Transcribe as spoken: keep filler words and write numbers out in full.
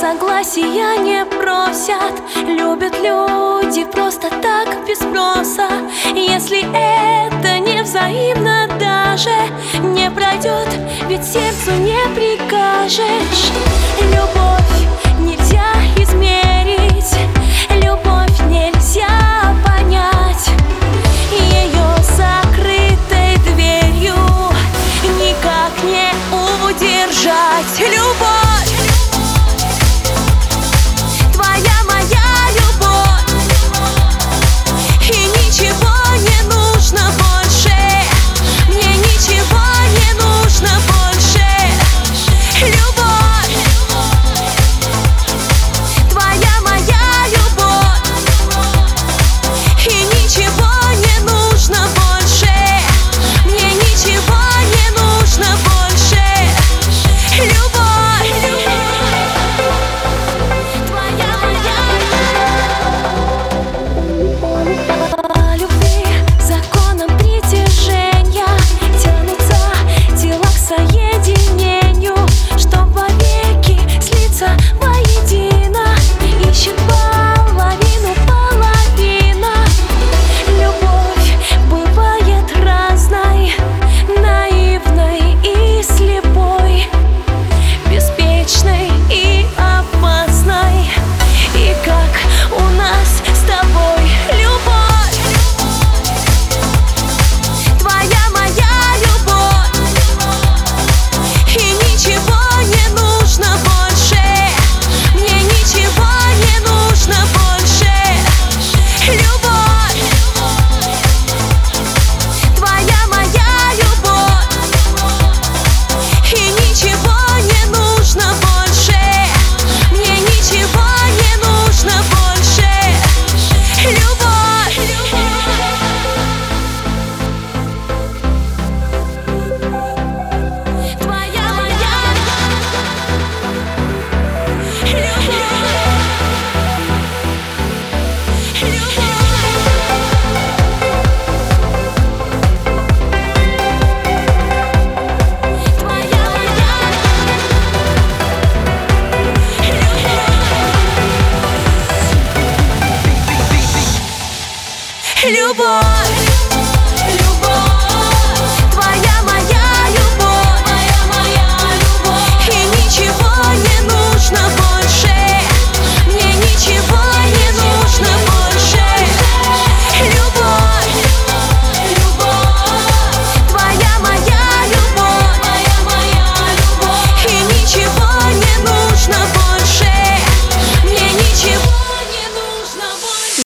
согласия не просят, любят люди просто так, без спроса. Если это не взаимно, даже не пройдет, ведь сердцу не прикажешь. Любовь нельзя измерить, любовь нельзя понять, ее закрытой дверью никак не удержать. Любовь, любовь.